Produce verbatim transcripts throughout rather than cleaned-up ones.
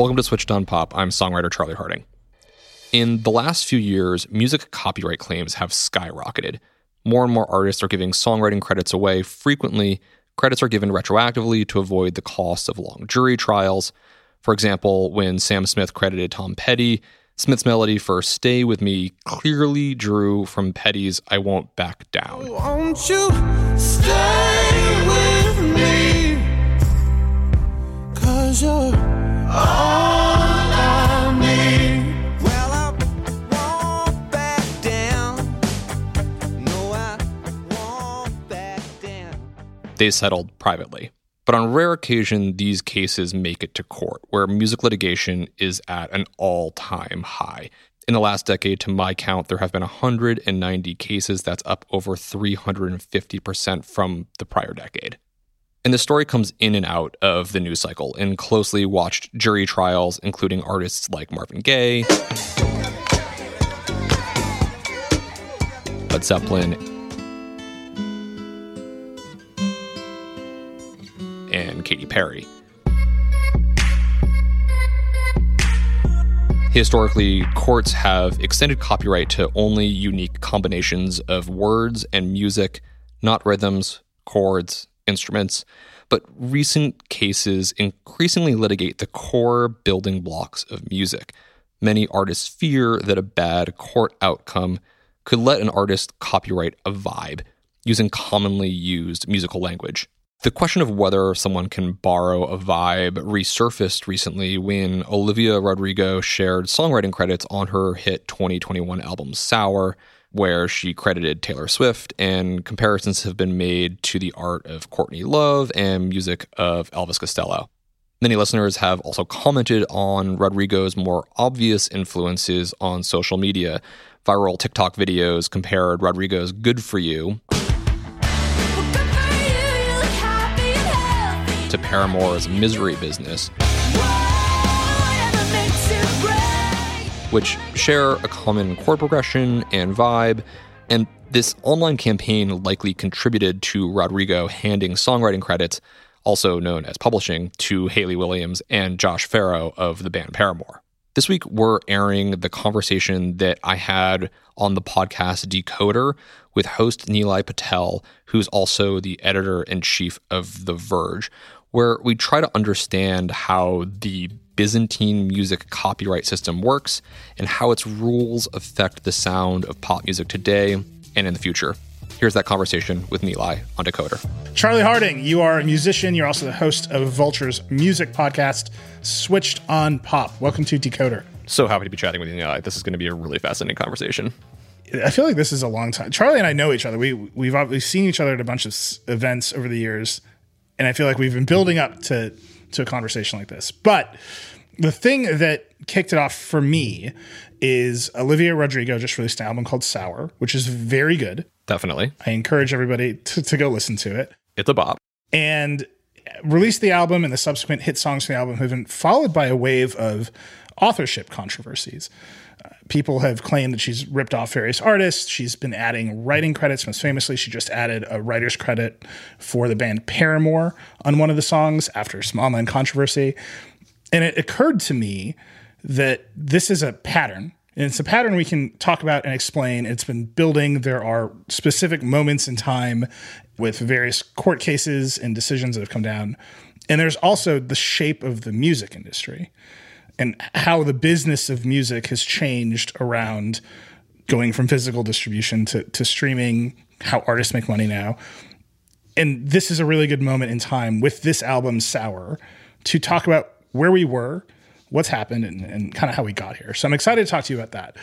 Welcome to Switched on Pop. I'm songwriter Charlie Harding. In the last few years, music copyright claims have skyrocketed. More and more artists are giving songwriting credits away. Frequently, credits are given retroactively to avoid the cost of long jury trials. For example, when Sam Smith credited Tom Petty, Smith's melody for Stay With Me clearly drew from Petty's I Won't Back Down. Won't you stay with me? 'Cause you're all I need. Well, I won't back down. No, I won't back down. They settled privately. But on rare occasion, these cases make it to court, where music litigation is at an all-time high. In the last decade, to my count, there have been one hundred ninety cases. That's up over three hundred fifty percent from the prior decade. And the story comes in and out of the news cycle in closely watched jury trials, including artists like Marvin Gaye, Led Zeppelin, and Katy Perry. Historically, courts have extended copyright to only unique combinations of words and music, not rhythms, chords, instruments, but recent cases increasingly litigate the core building blocks of music. Many artists fear that a bad court outcome could let an artist copyright a vibe using commonly used musical language. The question of whether someone can borrow a vibe resurfaced recently when Olivia Rodrigo shared songwriting credits on her hit twenty twenty-one album Sour, where she credited Taylor Swift, and comparisons have been made to the art of Courtney Love and music of Elvis Costello. Many listeners have also commented on Rodrigo's more obvious influences on social media. Viral TikTok videos compared Rodrigo's Good For You to Paramore's Misery Business, which share a common chord progression and vibe, and this online campaign likely contributed to Rodrigo handing songwriting credits, also known as publishing, to Hayley Williams and Josh Farro of the band Paramore. This week, we're airing the conversation that I had on the podcast Decoder with host Nilay Patel, who's also the editor-in-chief of The Verge, where we try to understand how the Byzantine music copyright system works and how its rules affect the sound of pop music today and in the future. Here's that conversation with Nilay on Decoder. Charlie Harding, you are a musician. You're also the host of Vulture's music podcast, Switched on Pop. Welcome to Decoder. So happy to be chatting with you, Nilay. This is going to be a really fascinating conversation. I feel like this is a long time. Charlie and I know each other. We, we've, we've seen each other at a bunch of events over the years, and I feel like we've been building up to, to a conversation like this. But the thing that kicked it off for me is Olivia Rodrigo just released an album called Sour, which is very good. Definitely. I encourage everybody to, to go listen to it. It's a bop. And released the album, and the subsequent hit songs from the album have been followed by a wave of authorship controversies. Uh, people have claimed that she's ripped off various artists. She's been adding writing credits. Most famously, she just added a writer's credit for the band Paramore on one of the songs after some online controversy. And it occurred to me that this is a pattern. And it's a pattern we can talk about and explain. It's been building. There are specific moments in time with various court cases and decisions that have come down. And there's also the shape of the music industry and how the business of music has changed around going from physical distribution to, to streaming, how artists make money now. And this is a really good moment in time with this album, Sour, to talk about where we were, what's happened, and, and kind of how we got here. So I'm excited to talk to you about that.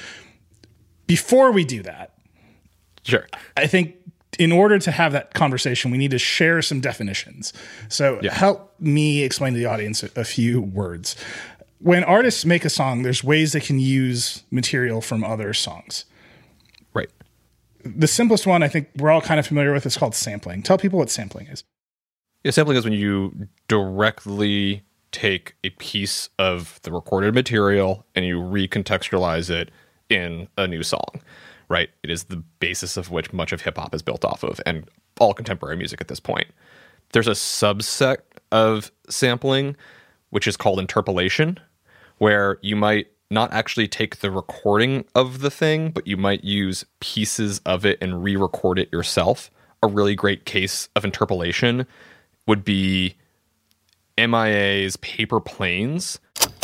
Before we do that, sure. I think in order to have that conversation, we need to share some definitions. So yeah. Help me explain to the audience a, a few words. When artists make a song, there's ways they can use material from other songs. Right. The simplest one I think we're all kind of familiar with is called sampling. Tell people what sampling is. Yeah, sampling is when you directly take a piece of the recorded material and you recontextualize it in a new song, right? It is the basis of which much of hip hop is built off of, and all contemporary music at this point. There's a subset of sampling, which is called interpolation, where you might not actually take the recording of the thing, but you might use pieces of it and re-record it yourself. A really great case of interpolation would be M I A's Paper Planes.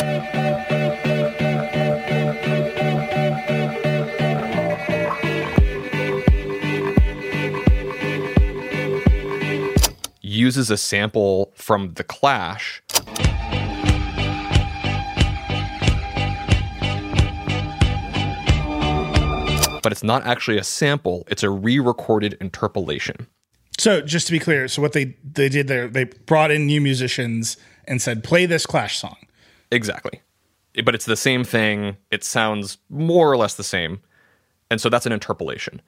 Uses a sample from The Clash. But it's not actually a sample, it's a re-recorded interpolation. So just to be clear, so what they, they did there, they brought in new musicians and said, play this Clash song. Exactly. But it's the same thing. It sounds more or less the same. And so that's an interpolation.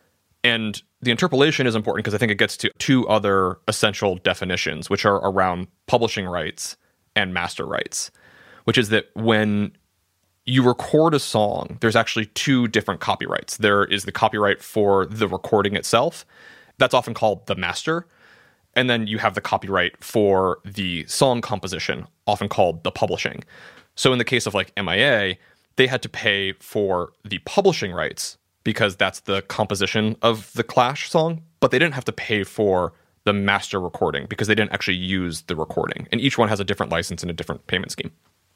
And the interpolation is important because I think it gets to two other essential definitions, which are around publishing rights and master rights, which is that when you record a song, there's actually two different copyrights. There is the copyright for the recording itself. That's often called the master. And then you have the copyright for the song composition, often called the publishing. So in the case of like M I A, they had to pay for the publishing rights because that's the composition of the Clash song, but they didn't have to pay for the master recording because they didn't actually use the recording. And each one has a different license and a different payment scheme.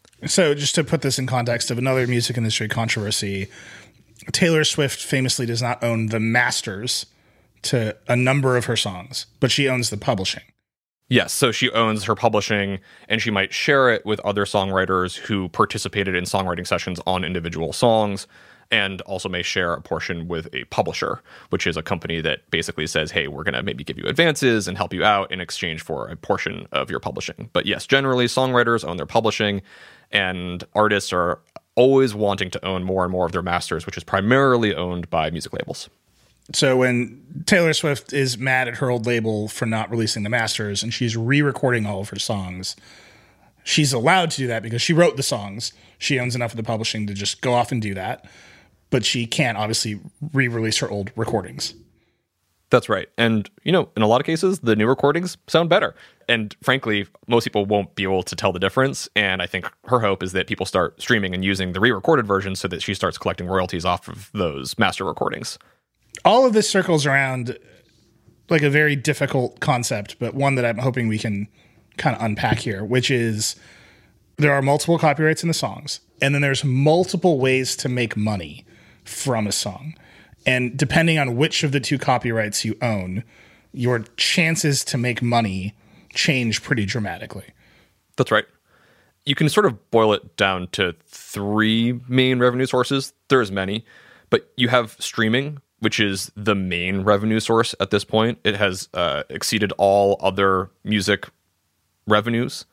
So just to put this in context of another music industry controversy, Taylor Swift famously does not own the masters to a number of her songs, but she owns the publishing. Yes, so she owns her publishing, and she might share it with other songwriters who participated in songwriting sessions on individual songs, and also may share a portion with a publisher, which is a company that basically says, hey, we're going to maybe give you advances and help you out in exchange for a portion of your publishing. But yes, generally, songwriters own their publishing, and artists are always wanting to own more and more of their masters, which is primarily owned by music labels. So when Taylor Swift is mad at her old label for not releasing the masters and she's re-recording all of her songs, she's allowed to do that because she wrote the songs. She owns enough of the publishing to just go off and do that. But she can't obviously re-release her old recordings. That's right. And, you know, in a lot of cases, the new recordings sound better. And frankly, most people won't be able to tell the difference. And I think her hope is that people start streaming and using the re-recorded version so that she starts collecting royalties off of those master recordings. All of this circles around like a very difficult concept, but one that I'm hoping we can kind of unpack here, which is there are multiple copyrights in the songs, and then there's multiple ways to make money from a song. And depending on which of the two copyrights you own, your chances to make money change pretty dramatically. That's right. You can sort of boil it down to three main revenue sources. There's many, but you have streaming, which is the main revenue source at this point. It has uh, exceeded all other music revenues.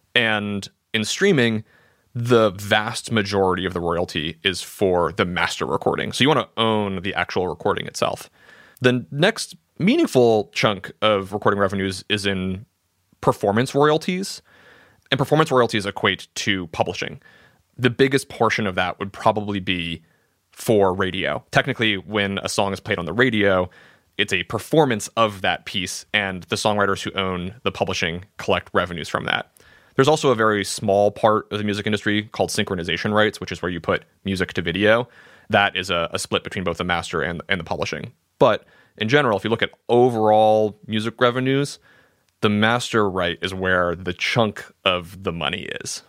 And in streaming, the vast majority of the royalty is for the master recording. So you want to own the actual recording itself. The next meaningful chunk of recording revenues is in performance royalties. And performance royalties equate to publishing. The biggest portion of that would probably be for radio. Technically, when a song is played on the radio, it's a performance of that piece, and the songwriters who own the publishing collect revenues from that. There's also a very small part of the music industry called synchronization rights, which is where you put music to video. That is a, a split between both the master and, and the publishing. But in general, if you look at overall music revenues, the master right is where the chunk of the money is.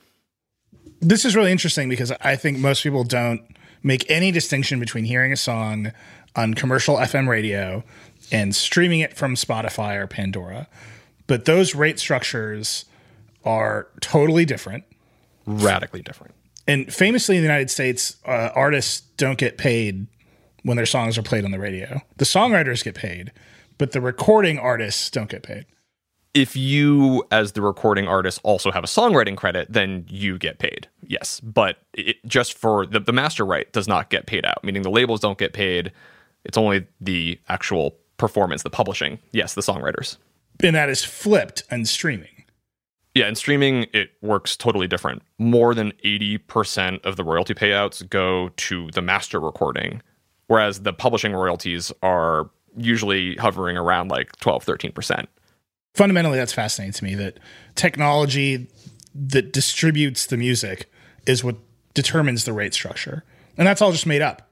This is really interesting because I think most people don't make any distinction between hearing a song on commercial F M radio and streaming it from Spotify or Pandora. But those rate structures are totally different. Radically different. And famously in the United States, uh, artists don't get paid when their songs are played on the radio. The songwriters get paid, but the recording artists don't get paid. If you, as the recording artist, also have a songwriting credit, then you get paid. Yes. But it, just for the, the master right does not get paid out, meaning the labels don't get paid. It's only the actual performance, the publishing. Yes, the songwriters. And that is flipped and streaming. Yeah, in streaming, it works totally different. More than eighty percent of the royalty payouts go to the master recording, whereas the publishing royalties are usually hovering around like twelve, thirteen percent. Fundamentally, that's fascinating to me, that technology that distributes the music is what determines the rate structure. And that's all just made up.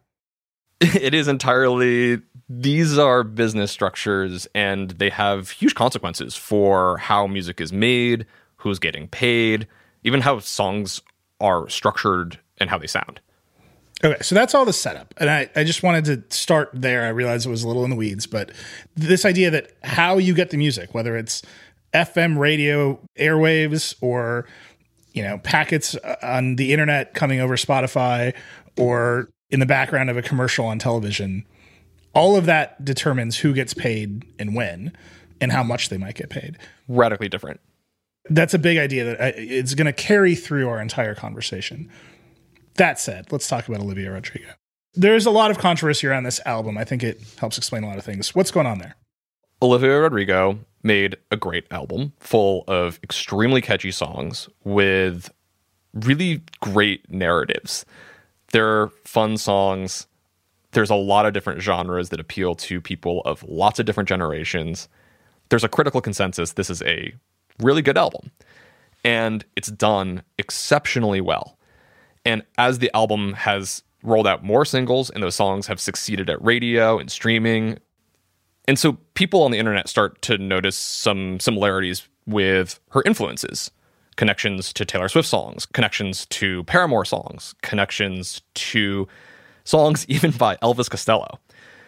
It is entirely, these are business structures, and they have huge consequences for how music is made, who's getting paid, even how songs are structured and how they sound. Okay, so that's all the setup. And I, I just wanted to start there. I realized it was a little in the weeds, but this idea that how you get the music, whether it's F M radio airwaves or, you know, packets on the internet coming over Spotify or in the background of a commercial on television, all of that determines who gets paid and when and how much they might get paid. Radically different. That's a big idea that I, it's going to carry through our entire conversation. That said, let's talk about Olivia Rodrigo. There's a lot of controversy around this album. I think it helps explain a lot of things. What's going on there? Olivia Rodrigo made a great album full of extremely catchy songs with really great narratives. They're fun songs. There's a lot of different genres that appeal to people of lots of different generations. There's a critical consensus. This is a really good album. And it's done exceptionally well. And as the album has rolled out more singles and those songs have succeeded at radio and streaming, and so people on the internet start to notice some similarities with her influences. Connections to Taylor Swift songs, connections to Paramore songs, connections to songs even by Elvis Costello.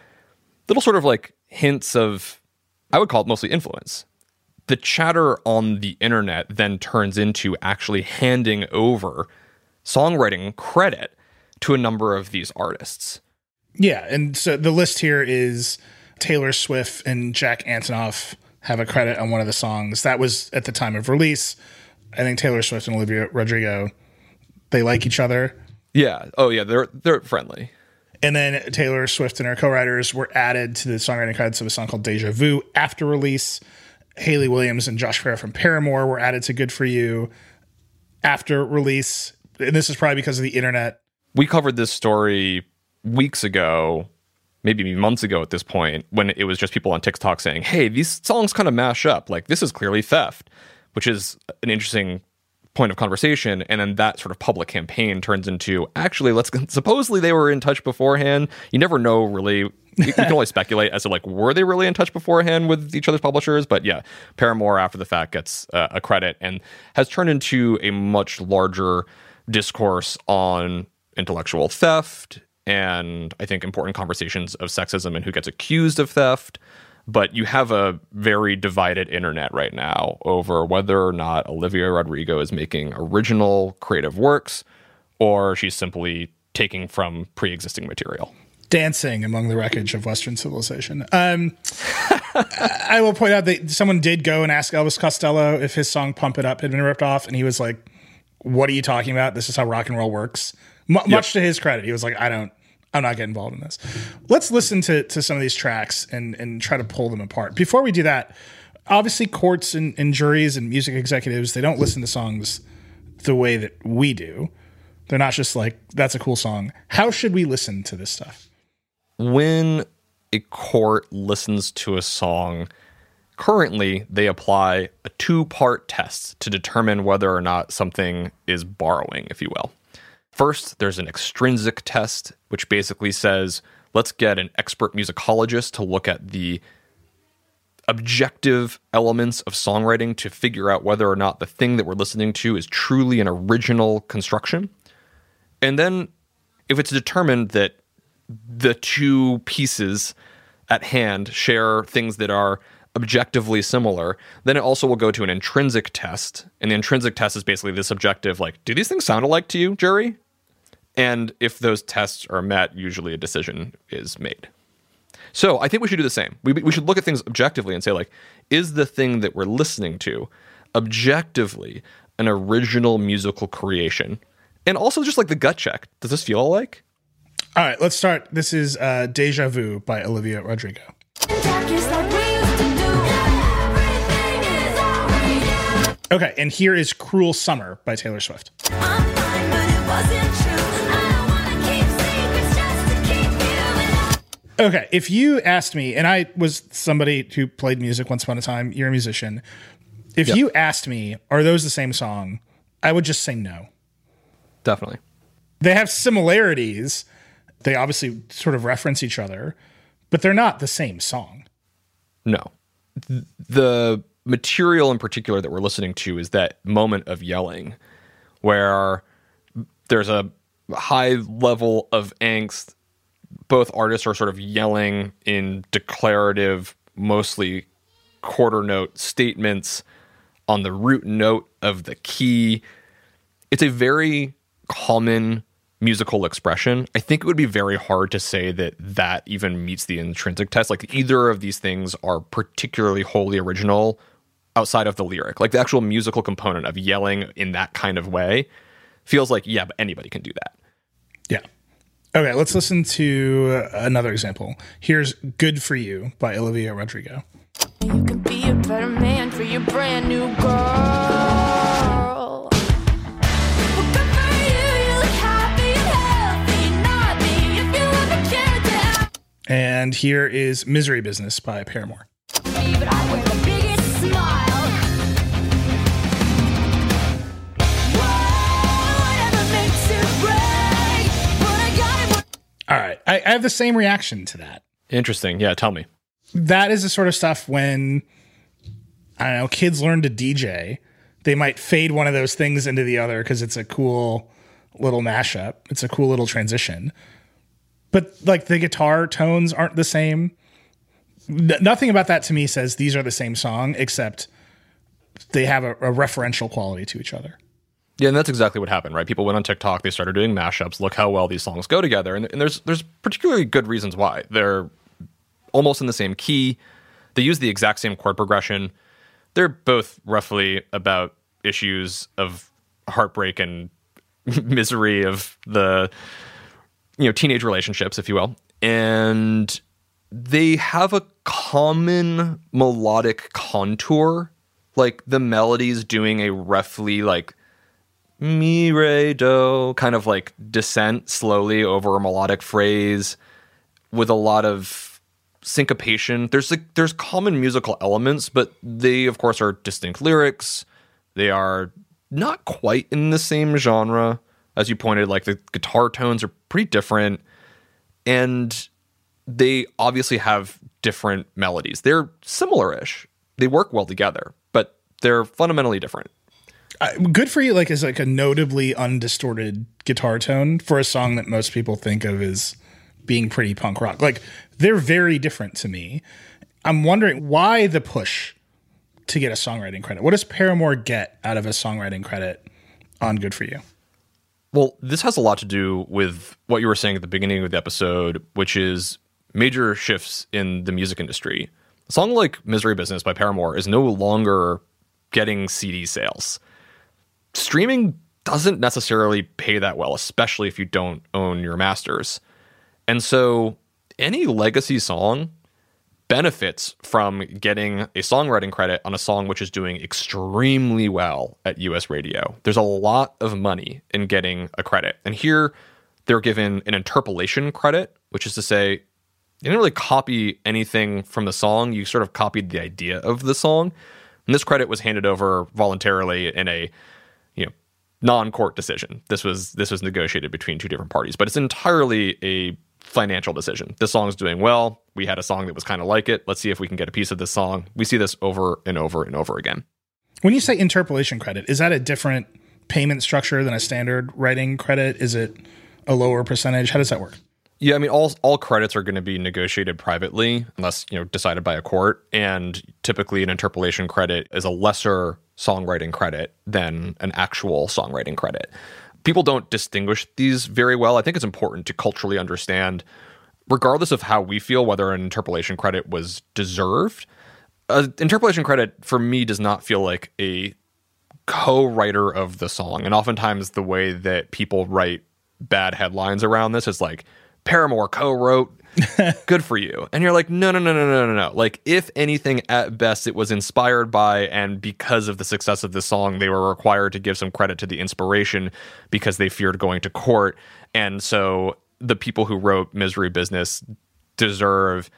Little sort of like hints of, I would call it mostly influence. The chatter on the internet then turns into actually handing over songwriting credit to a number of these artists. Yeah, and so the list here is Taylor Swift and Jack Antonoff have a credit on one of the songs. That was at the time of release. I think Taylor Swift and Olivia Rodrigo, they like each other. Yeah. Oh, yeah. They're they're friendly. And then Taylor Swift and her co-writers were added to the songwriting credits of a song called Deja Vu after release. Hayley Williams and Josh Farah from Paramore were added to Good For You after release. And this is probably because of the internet. We covered this story weeks ago, maybe months ago at this point, when it was just people on TikTok saying, hey, these songs kind of mash up. Like, this is clearly theft, which is an interesting point of conversation. And then that sort of public campaign turns into, actually, let's supposedly they were in touch beforehand. You never know, really. You, you can only speculate as to, like, were they really in touch beforehand with each other's publishers? But yeah, Paramore after the fact gets uh, a credit and has turned into a much larger discourse on intellectual theft and I think important conversations of sexism and who gets accused of theft. But you have a very divided internet right now over whether or not Olivia Rodrigo is making original creative works or she's simply taking from pre-existing material. Dancing among the wreckage of Western civilization. Um, I will point out that someone did go and ask Elvis Costello if his song Pump It Up had been ripped off, and he was like, what are you talking about? This is how rock and roll works. M- yep. Much to his credit, he was like, I don't, I'm not getting involved in this. Let's listen to, to some of these tracks and, and try to pull them apart. Before we do that, obviously courts and, and juries and music executives, they don't listen to songs the way that we do. They're not just like, that's a cool song. How should we listen to this stuff? When a court listens to a song, currently they apply a two-part test to determine whether or not something is borrowing, if you will. First, there's an extrinsic test, which basically says, let's get an expert musicologist to look at the objective elements of songwriting to figure out whether or not the thing that we're listening to is truly an original construction. And then if it's determined that the two pieces at hand share things that are objectively similar, then it also will go to an intrinsic test. And the intrinsic test is basically the subjective, like, do these things sound alike to you, jury? And if those tests are met, usually a decision is made. So I think we should do the same. We, we should look at things objectively and say, like, is the thing that we're listening to objectively an original musical creation? And also just like the gut check. Does this feel alike? All right, let's start. This is uh, Deja Vu by Olivia Rodrigo. Okay, and here is Cruel Summer by Taylor Swift. Okay, if you asked me, and I was somebody who played music once upon a time, you're a musician. If Yep. you asked me, are those the same song? I would just say no. Definitely. They have similarities. They obviously sort of reference each other, but they're not the same song. No. Th- The material in particular that we're listening to is that moment of yelling where there's a high level of angst. Both artists are sort of yelling in declarative, mostly quarter note statements on the root note of the key. It's a very common musical expression. I think it would be very hard to say that that even meets the intrinsic test. Like either of these things are particularly wholly original outside of the lyric. Like the actual musical component of yelling in that kind of way feels like, yeah, but anybody can do that. Yeah. Okay, let's listen to another example. Here's Good For You by Olivia Rodrigo. You could be a better man for your brand new girl. Well, good for you, you look happy and healthy, not me, if you ever cared to ask And here is Misery Business by Paramore. me, but I wear the biggest smile. Whoa, whatever makes it right, but I got it. All right, I, I have the same reaction to that. Interesting. Yeah, tell me. That is the sort of stuff when, I don't know, kids learn to D J, they might fade one of those things into the other because it's a cool little mashup. It's a cool little transition. But like the guitar tones aren't the same. N- nothing about that to me says these are the same song, except they have a, a referential quality to each other. Yeah, and that's exactly what happened, right? People went on TikTok, they started doing mashups. Look how well these songs go together. And, and there's there's particularly good reasons why. They're almost in the same key. They use the exact same chord progression. They're both roughly about issues of heartbreak and misery of the, you know, teenage relationships, if you will. And they have a common melodic contour, like the melodies doing a roughly like mi, re, do kind of like descent slowly over a melodic phrase with a lot of syncopation. There's like there's common musical elements, but they of course are distinct lyrics. They are not quite in the same genre. As you pointed, like the guitar tones are pretty different, and they obviously have different melodies. They're similar-ish. They work well together, but they're fundamentally different. Uh, Good For You like is like a notably undistorted guitar tone for a song that most people think of as being pretty punk rock. Like they're very different to me. I'm wondering why the push to get a songwriting credit. What does Paramore get out of a songwriting credit on Good For You? Well, this has a lot to do with what you were saying at the beginning of the episode, which is major shifts in the music industry. A song like Misery Business by Paramore is no longer getting C D sales. Streaming doesn't necessarily pay that well, especially if you don't own your masters. And so any legacy song benefits from getting a songwriting credit on a song which is doing extremely well at U S radio. There's a lot of money in getting a credit. And here they're given an interpolation credit, which is to say, you didn't really copy anything from the song. You sort of copied the idea of the song. And this credit was handed over voluntarily in a, you know, non-court decision. This was this was negotiated between two different parties, but it's entirely a financial decision. This song's doing well. We had a song that was kind of like it. Let's see if we can get a piece of this song. We see this over and over and over again. When you say interpolation credit, is that a different payment structure than a standard writing credit? Is it a lower percentage? How does that work? Yeah, I mean, all all credits are going to be negotiated privately unless, you know, decided by a court. And typically an interpolation credit is a lesser songwriting credit than an actual songwriting credit. People don't distinguish these very well. I think it's important to culturally understand, regardless of how we feel, whether an interpolation credit was deserved. An interpolation credit, for me, does not feel like a co-writer of the song. And oftentimes the way that people write bad headlines around this is like, Paramore co-wrote Good For You. And you're like, no, no, no, no, no, no, no. Like, if anything, at best, it was inspired by, and because of the success of the song, they were required to give some credit to the inspiration because they feared going to court. And so the people who wrote Misery Business deserve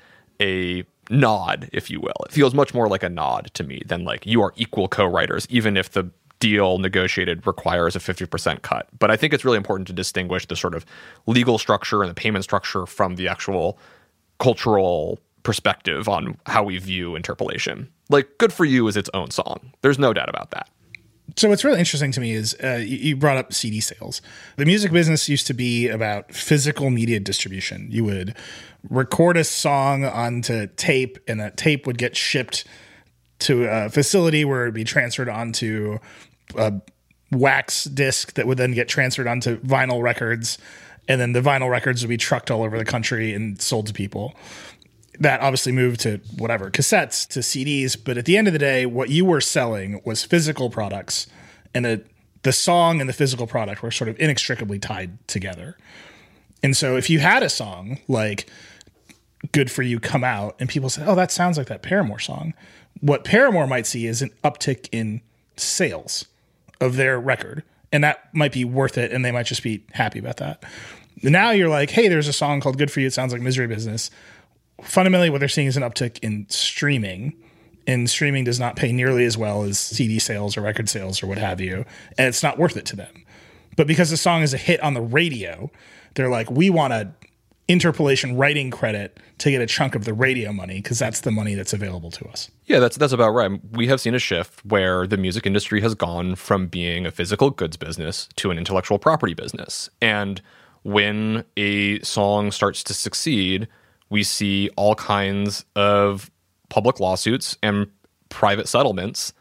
a nod, if you will. It feels much more like a nod to me than like you are equal co-writers, even if the deal negotiated requires a fifty percent cut. But I think it's really important to distinguish the sort of legal structure and the payment structure from the actual cultural perspective on how we view interpolation. Like, Good For You is its own song. There's no doubt about that. So what's really interesting to me is uh, you you brought up C D sales. The music business used to be about physical media distribution. You would record a song onto tape, and that tape would get shipped to a facility where it would be transferred onto a wax disc that would then get transferred onto vinyl records, and then the vinyl records would be trucked all over the country and sold to people. That obviously moved to whatever, cassettes, to C Ds. But at the end of the day, what you were selling was physical products, and the, the song and the physical product were sort of inextricably tied together. And so if you had a song like Good For You come out and people say, oh, that sounds like that Paramore song, what Paramore might see is an uptick in sales of their record. And that might be worth it, and they might just be happy about that. Now you're like, hey, there's a song called Good For You. It sounds like Misery Business. Fundamentally, what they're seeing is an uptick in streaming, and streaming does not pay nearly as well as C D sales or record sales or what have you, and it's not worth it to them. But because the song is a hit on the radio, they're like, we want a interpolation writing credit to get a chunk of the radio money because that's the money that's available to us. Yeah, that's that's about right. We have seen a shift where the music industry has gone from being a physical goods business to an intellectual property business. And when a song starts to succeed, we see all kinds of public lawsuits and private settlements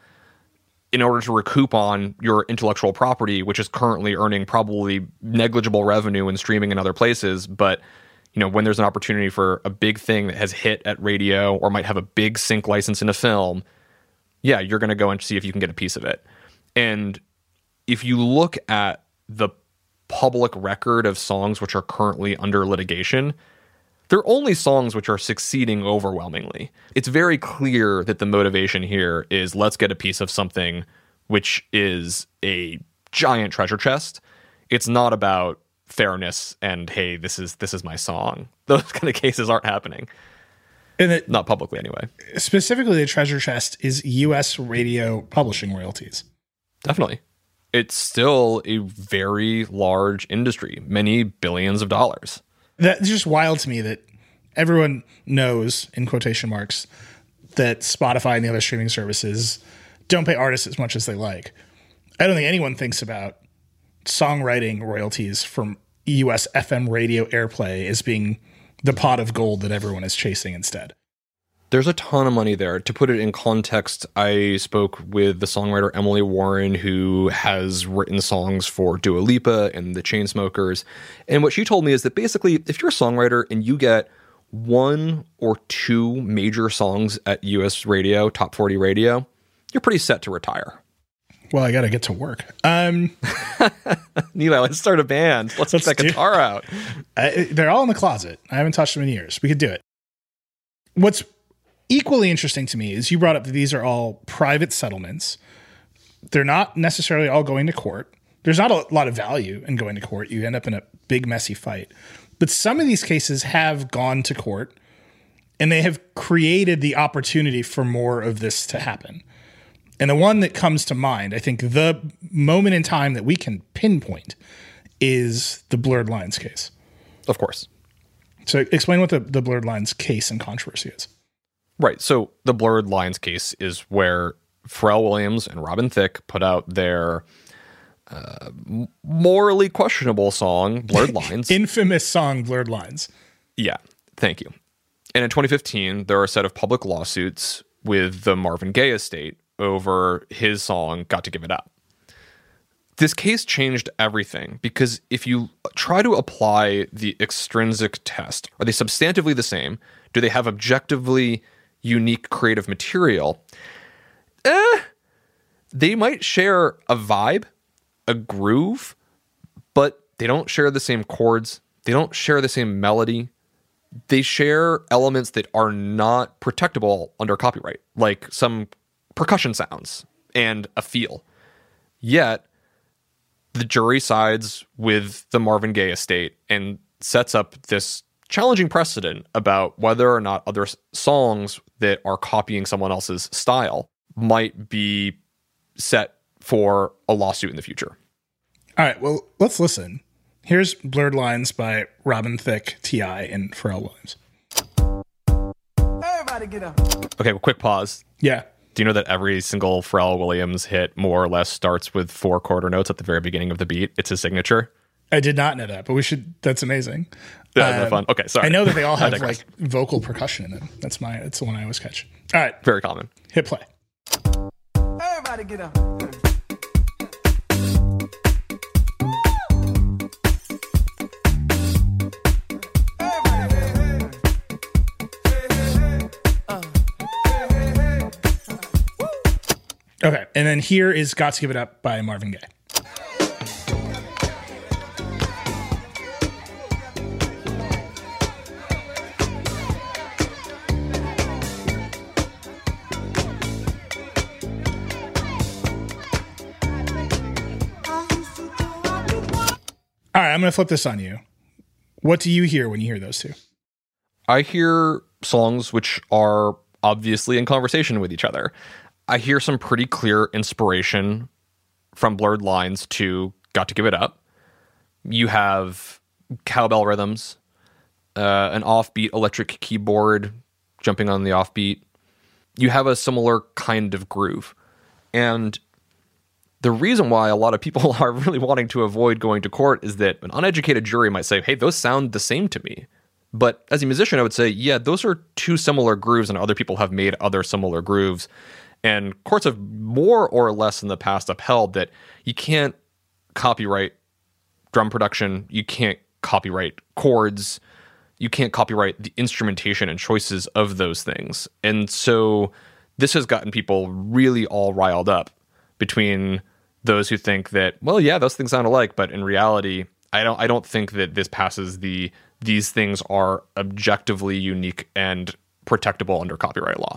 in order to recoup on your intellectual property, which is currently earning probably negligible revenue in streaming and other places. But, you know, when there's an opportunity for a big thing that has hit at radio or might have a big sync license in a film, yeah, you're going to go and see if you can get a piece of it. And if you look at the public record of songs which are currently under litigation, they're only songs which are succeeding overwhelmingly. It's very clear that the motivation here is let's get a piece of something which is a giant treasure chest. It's not about fairness and, hey, this is this is my song. Those kind of cases aren't happening. And it, Not publicly anyway. specifically, the treasure chest is U S radio publishing royalties. Definitely. It's still a very large industry, many billions of dollars. That's just wild to me that everyone knows, in quotation marks, that Spotify and the other streaming services don't pay artists as much as they like. I don't think anyone thinks about songwriting royalties from U S F M radio airplay as being the pot of gold that everyone is chasing instead. There's a ton of money there. To put it in context, I spoke with the songwriter Emily Warren, who has written songs for Dua Lipa and the Chainsmokers. And what she told me is that basically, if you're a songwriter and you get one or two major songs at U S radio, top forty radio, you're pretty set to retire. Well, I got to get to work. Um, Neil, let's start a band. Let's, Let's get that do- guitar out. I, they're all in the closet. I haven't touched them in years. We could do it. What's equally interesting to me is you brought up that these are all private settlements. They're not necessarily all going to court. There's not a lot of value in going to court. You end up in a big, messy fight. But some of these cases have gone to court, and they have created the opportunity for more of this to happen. And the one that comes to mind, I think the moment in time that we can pinpoint is the Blurred Lines case. Of course. So explain what the, the Blurred Lines case and controversy is. Right. So the Blurred Lines case is where Pharrell Williams and Robin Thicke put out their uh, morally questionable song, Blurred Lines. Infamous song, Blurred Lines. Yeah. Thank you. And in twenty fifteen, there are a set of public lawsuits with the Marvin Gaye estate over his song, Got to Give It Up. This case changed everything because if you try to apply the extrinsic test, are they substantively the same? Do they have objectively unique creative material? Eh, they might share a vibe, a groove, but they don't share the same chords. They don't share the same melody. They share elements that are not protectable under copyright, like some percussion sounds and a feel. Yet, the jury sides with the Marvin Gaye estate and sets up this challenging precedent about whether or not other songs that are copying someone else's style might be set for a lawsuit in the future. All right, well, let's listen. Here's Blurred Lines by Robin Thicke, T I, and Pharrell Williams. Everybody get up. Okay, well, quick pause. Yeah. Do you know that every single Pharrell Williams hit more or less starts with four quarter notes at the very beginning of the beat? It's his signature. I did not know that, but we should. That's amazing. Yeah, isn't that Um, fun? Okay, sorry. I know that they all I have digress. like vocal percussion in them. That's my. That's the one I always catch. All right, Very common. hit play. Everybody get up. Okay, and then here is "Got to Give It Up" by Marvin Gaye. All right, I'm going to flip this on you. What do you hear when you hear those two? I hear songs which are obviously in conversation with each other. I hear some pretty clear inspiration from Blurred Lines to Got to Give It Up. You have cowbell rhythms, uh, an offbeat electric keyboard jumping on the offbeat. You have a similar kind of groove. And the reason why a lot of people are really wanting to avoid going to court is that an uneducated jury might say, hey, those sound the same to me. But as a musician, I would say, yeah, those are two similar grooves, and other people have made other similar grooves. And courts have more or less in the past upheld that you can't copyright drum production, you can't copyright chords, you can't copyright the instrumentation and choices of those things. And so this has gotten people really all riled up between those who think that, well, yeah, those things sound alike, but in reality, I don't I don't think that this passes the these things are objectively unique and protectable under copyright law.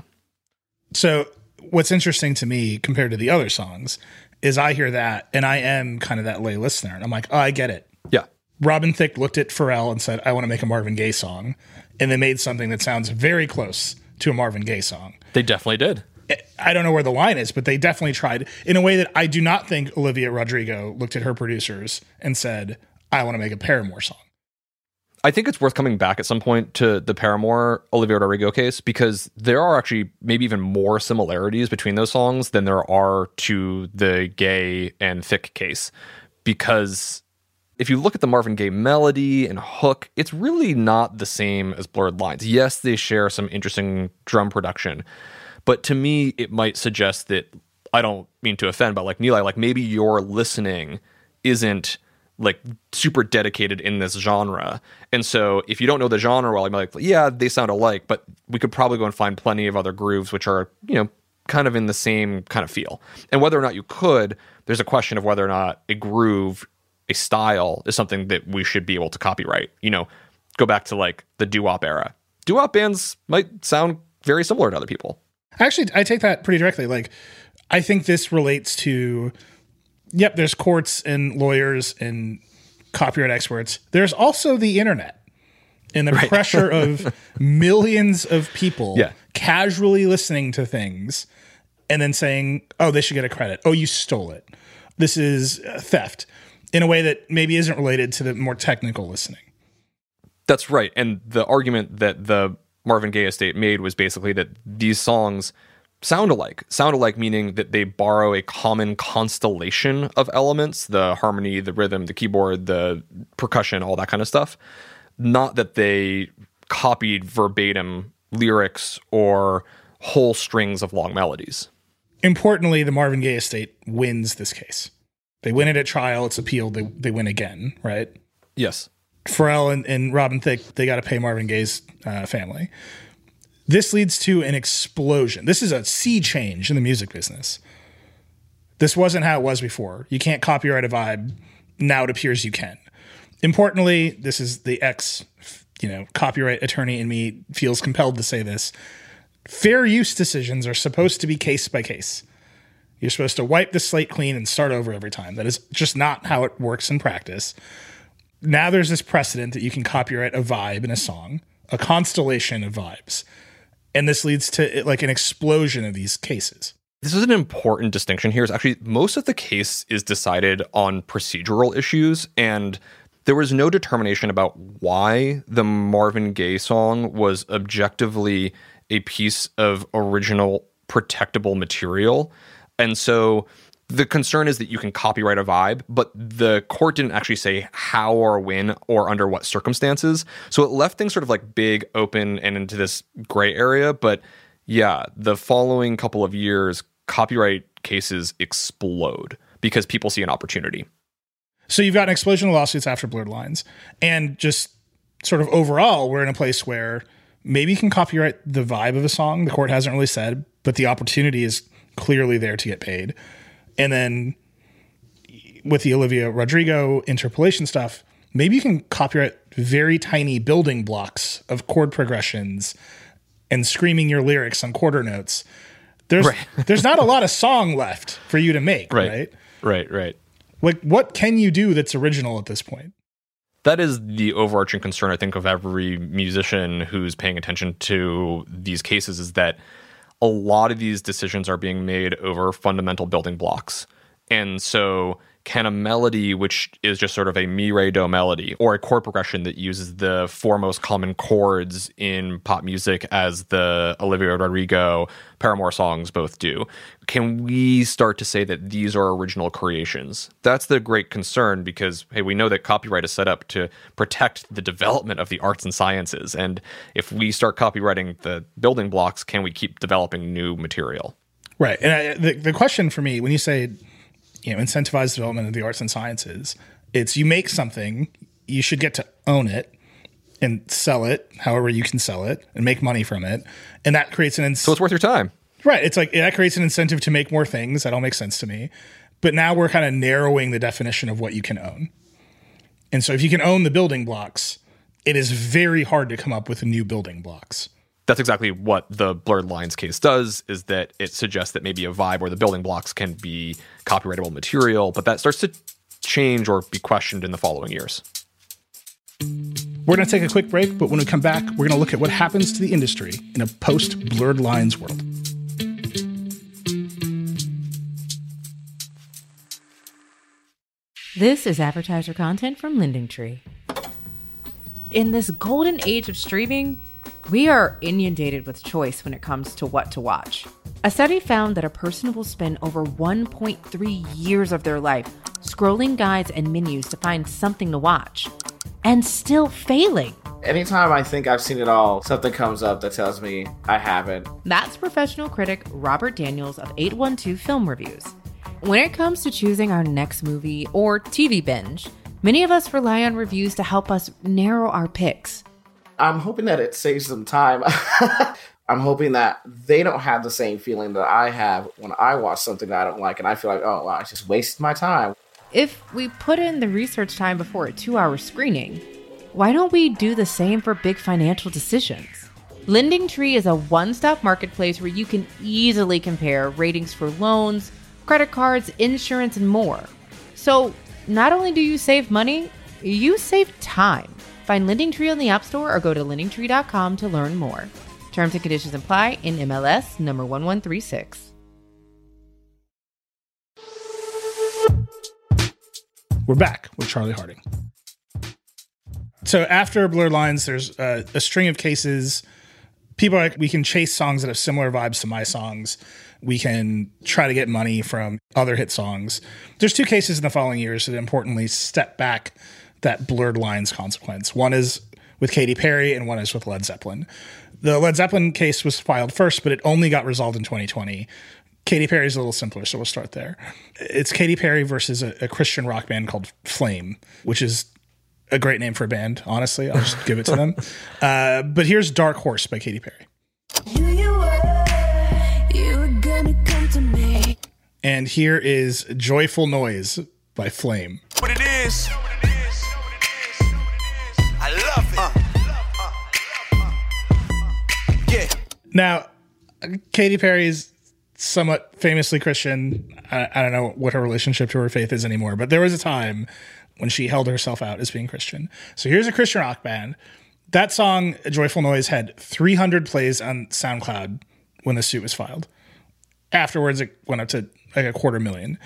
So what's interesting to me compared to the other songs is I hear that and I am kind of that lay listener. And I'm like, oh, I get it. Yeah. Robin Thicke looked at Pharrell and said, I want to make a Marvin Gaye song. And they made something that sounds very close to a Marvin Gaye song. They definitely did. I don't know where the line is, but they definitely tried in a way that I do not think Olivia Rodrigo looked at her producers and said, I want to make a Paramore song. I think it's worth coming back at some point to the Paramore Olivia Rodrigo case, because there are actually maybe even more similarities between those songs than there are to the Gaye and Thicke case. Because if you look at the Marvin Gaye melody and hook, it's really not the same as Blurred Lines. Yes, they share some interesting drum production, but to me, it might suggest that, I don't mean to offend, but like Nilay, like maybe your listening isn't like super dedicated in this genre. And so if you don't know the genre well, I'm like, yeah, they sound alike, but we could probably go and find plenty of other grooves which are, you know, kind of in the same kind of feel. And whether or not you could, there's a question of whether or not a groove, a style is something that we should be able to copyright. You know, go back to like the doo-wop era. Doo-wop bands might sound very similar to other people. Actually, I take that pretty directly. Like, I think this relates to, yep, there's courts and lawyers and copyright experts. There's also the internet and the Right. pressure of millions of people Yeah. casually listening to things and then saying, oh, they should get a credit. Oh, you stole it. This is uh, theft in a way that maybe isn't related to the more technical listening. That's right. And the argument that the Marvin Gaye estate made was basically that these songs sound alike. Sound alike meaning that they borrow a common constellation of elements, the harmony, the rhythm, the keyboard, the percussion, all that kind of stuff. Not that they copied verbatim lyrics or whole strings of long melodies. Importantly, the Marvin Gaye estate wins this case. They win it at trial. It's appealed. They, they win again, right? Yes. Pharrell and, and Robin Thicke, they got to pay Marvin Gaye's uh, family. This leads to an explosion. This is a sea change in the music business. This wasn't how it was before. You can't copyright a vibe. Now it appears you can. Importantly, this is the ex, you know, copyright attorney in me feels compelled to say this. Fair use decisions are supposed to be case by case. You're supposed to wipe the slate clean and start over every time. That is just not how it works in practice. Now there's this precedent that you can copyright a vibe in a song, a constellation of vibes. And this leads to like an explosion of these cases. This is an important distinction here. Is actually most of the case is decided on procedural issues, and there was no determination about why the Marvin Gaye song was objectively a piece of original protectable material. And so the concern is that you can copyright a vibe, but the court didn't actually say how or when or under what circumstances. So it left things sort of like big, open, and into this gray area. But yeah, the following couple of years, copyright cases explode because people see an opportunity. So you've got an explosion of lawsuits after Blurred Lines. And just sort of overall, we're in a place where maybe you can copyright the vibe of a song. The court hasn't really said, but the opportunity is clearly there to get paid. And then with the Olivia Rodrigo interpolation stuff, maybe you can copyright very tiny building blocks of chord progressions and screaming your lyrics on quarter notes. There's right. there's not a lot of song left for you to make, right? Right, right. right. Like, what can you do that's original at this point? That is the overarching concern, I think, of every musician who's paying attention to these cases, is that a lot of these decisions are being made over fundamental building blocks. And so can a melody, which is just sort of a mi, re, do melody, or a chord progression that uses the four most common chords in pop music as the Olivia Rodrigo, Paramore songs both do, can we start to say that these are original creations? That's the great concern, because, hey, we know that copyright is set up to protect the development of the arts and sciences. And if we start copywriting the building blocks, can we keep developing new material? Right. And I, the, the question for me, when you say, you know, incentivize development of the arts and sciences, it's you make something, you should get to own it and sell it however you can sell it and make money from it. And that creates an incentive. So it's worth your time. Right. It's like that creates an incentive to make more things. That all makes sense to me. But now we're kind of narrowing the definition of what you can own. And so if you can own the building blocks, it is very hard to come up with new building blocks. That's exactly what the Blurred Lines case does, is that it suggests that maybe a vibe where the building blocks can be copyrightable material, but that starts to change or be questioned in the following years. We're going to take a quick break, but when we come back, we're going to look at what happens to the industry in a post-Blurred Lines world. This is advertiser content from LendingTree. In this golden age of streaming, we are inundated with choice when it comes to what to watch. A study found that a person will spend over one point three years of their life scrolling guides and menus to find something to watch, and still failing. Anytime I think I've seen it all, something comes up that tells me I haven't. That's professional critic Robert Daniels of eight one two Film Reviews. When it comes to choosing our next movie or T V binge, many of us rely on reviews to help us narrow our picks. I'm hoping that it saves them time. I'm hoping that they don't have the same feeling that I have when I watch something that I don't like and I feel like, oh, wow, I just wasted my time. If we put in the research time before a two-hour screening, why don't we do the same for big financial decisions? LendingTree is a one-stop marketplace where you can easily compare ratings for loans, credit cards, insurance, and more. So not only do you save money, you save time. Find LendingTree on the App Store or go to lending tree dot com to learn more. Terms and conditions apply in M L S number one one three six. We're back with Charlie Harding. So after Blurred Lines, there's uh, a string of cases. People are like, we can chase songs that have similar vibes to my songs. We can try to get money from other hit songs. There's two cases in the following years that importantly step back that Blurred Lines consequence. One is with Katy Perry and one is with Led Zeppelin. The Led Zeppelin case was filed first, but it only got resolved in twenty twenty. Katy Perry is a little simpler, so we'll start there. It's Katy Perry versus a, a Christian rock band called Flame, which is a great name for a band, honestly. I'll just give it to them. Uh, but here's Dark Horse by Katy Perry. You, you were, you were gonna come to me. And here is Joyful Noise by Flame. What it is. I love it. Yeah. Now, Katy Perry is somewhat famously Christian. I, I don't know what her relationship to her faith is anymore, but there was a time when she held herself out as being Christian. So here's a Christian rock band. That song, Joyful Noise, had three hundred plays on SoundCloud when the suit was filed. Afterwards, it went up to like a quarter million.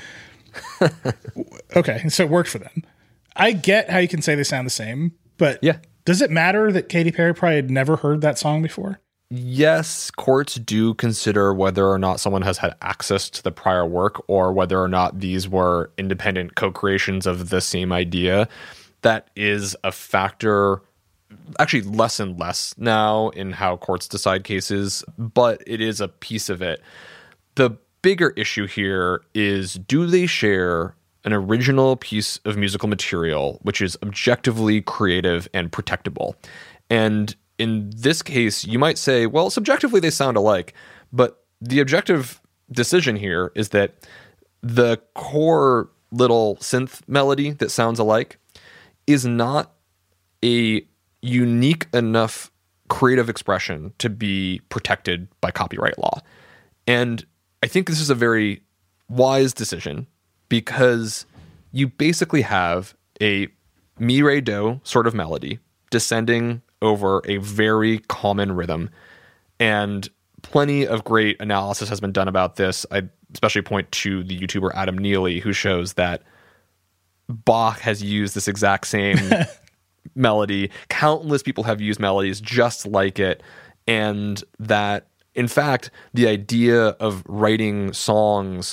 Okay, so it worked for them. I get how you can say they sound the same, but Yeah. does it matter that Katy Perry probably had never heard that song before? Yes, courts do consider whether or not someone has had access to the prior work or whether or not these were independent co-creations of the same idea. That is a factor, actually less and less now in how courts decide cases, but it is a piece of it. The bigger issue here is, do they share an original piece of musical material which is objectively creative and protectable? And in this case, you might say, well, subjectively they sound alike, but the objective decision here is that the core little synth melody that sounds alike is not a unique enough creative expression to be protected by copyright law. And I think this is a very wise decision because you basically have a mi, re, do sort of melody descending over a very common rhythm. And plenty of great analysis has been done about this. I especially point to the YouTuber Adam Neely, who shows that Bach has used this exact same melody. Countless people have used melodies just like it. And that, in fact, the idea of writing songs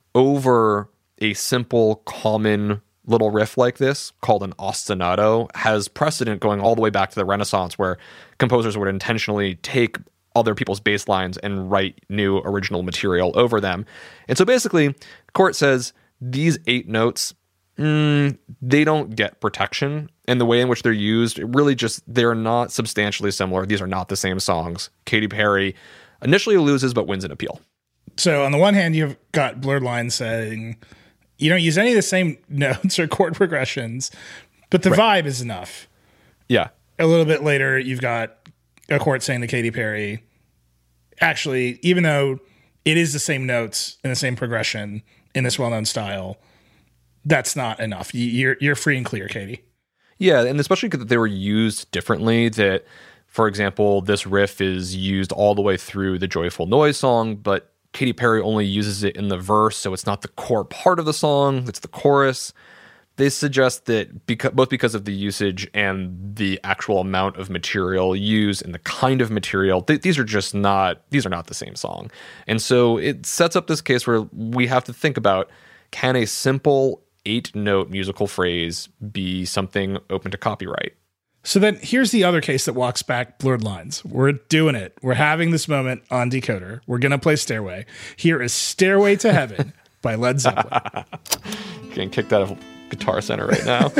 over a simple, common little riff like this, called an ostinato, has precedent going all the way back to the Renaissance, where composers would intentionally take other people's bass lines and write new original material over them. And so basically, court says these eight notes, mm, they don't get protection. And the way in which they're used, really just, they're not substantially similar. These are not the same songs. Katy Perry initially loses, but wins an appeal. So on the one hand, you've got Blurred Lines saying you don't use any of the same notes or chord progressions, but the Right. vibe is enough. Yeah. A little bit later, you've got a court saying that Katy Perry, actually, even though it is the same notes and the same progression in this well-known style, that's not enough. You- You're you're free and clear, Katy. Yeah, and especially because they were used differently. That, for example, this riff is used all the way through the Joyful Noise song, but Katy Perry only uses it in the verse, so it's not the core part of the song, it's the chorus. They suggest that because, both because of the usage and the actual amount of material used and the kind of material, th- these are just not, these are not the same song. And so it sets up this case where we have to think about, can a simple eight-note musical phrase be something open to copyright? So then here's the other case that walks back Blurred Lines. We're doing it. We're having this moment on Decoder. We're going to play Stairway. Here is Stairway to Heaven by Led Zeppelin. Getting kicked out of Guitar Center right now.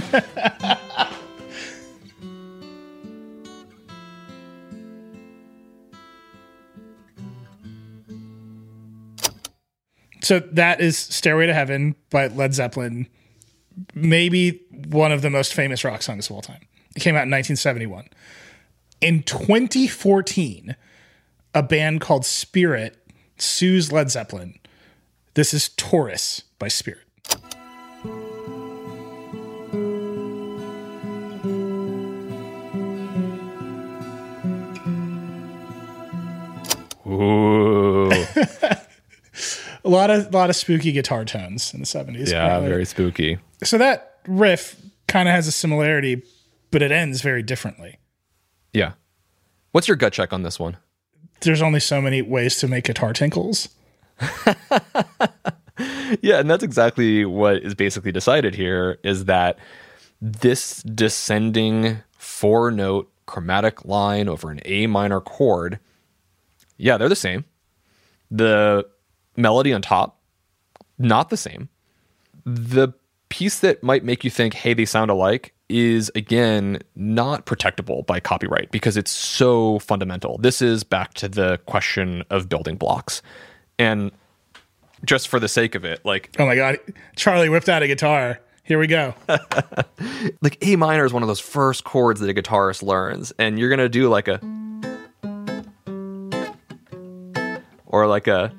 So that is Stairway to Heaven by Led Zeppelin. Maybe one of the most famous rock songs of all time. It came out in nineteen seventy-one. In twenty fourteen, a band called Spirit sues Led Zeppelin. This is Taurus by Spirit. Ooh. A lot of lot of spooky guitar tones in the seventies. Yeah, apparently. very spooky. So that riff kind of has a similarity, but it ends very differently. Yeah. What's your gut check on this one? There's only so many ways to make guitar tinkles. Yeah, and that's exactly what is basically decided here, is that this descending four-note chromatic line over an A minor chord, yeah, they're the same. The melody on top, not the same. The piece that might make you think, hey, they sound alike, is, again, not protectable by copyright because it's so fundamental. This is back to the question of building blocks. And just for the sake of it, like, Oh my God. Charlie whipped out a guitar. Here we go. like A minor is one of those first chords that a guitarist learns, and you're gonna do like a, or like a,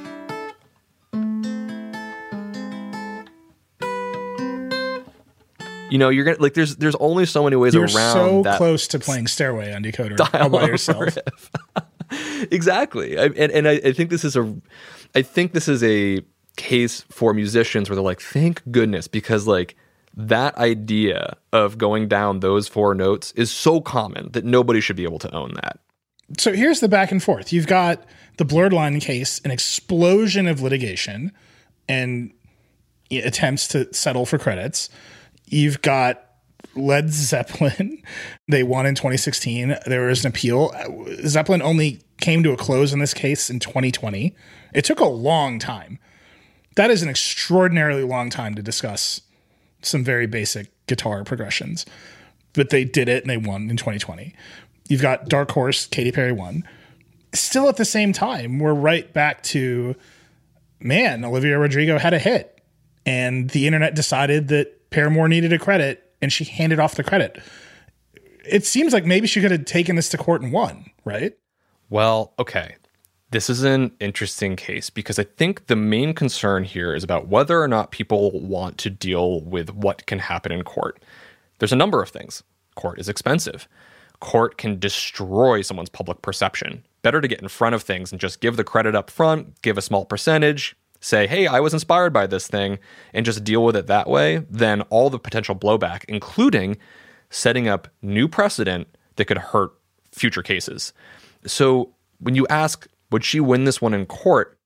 you know, you're gonna like. There's there's only so many ways You're around so that close to playing Stairway on Decoder all dial by over yourself. riff. Exactly, I, and and I, I think this is a. I think this is a case for musicians where they're like, thank goodness, because like that idea of going down those four notes is so common that nobody should be able to own that. So here's the back and forth. You've got the Blurred Line case, an explosion of litigation and attempts to settle for credits. You've got Led Zeppelin. They won in twenty sixteen. There was an appeal. Zeppelin only came to a close in this case in twenty twenty. It took a long time. That is an extraordinarily long time to discuss some very basic guitar progressions. But they did it and they won in twenty twenty. You've got Dark Horse, Katy Perry won. Still at the same time, we're right back to, man, Olivia Rodrigo had a hit. And the internet decided that Paramore needed a credit, and she handed off the credit. It seems like maybe she could have taken this to court and won, right? Well, okay. This is an interesting case because I think the main concern here is about whether or not people want to deal with what can happen in court. There's a number of things. Court is expensive. Court can destroy someone's public perception. Better to get in front of things and just give the credit up front, give a small percentage, say, hey, I was inspired by this thing, and just deal with it that way, than all the potential blowback, including setting up new precedent that could hurt future cases. So when you ask, would she win this one in court?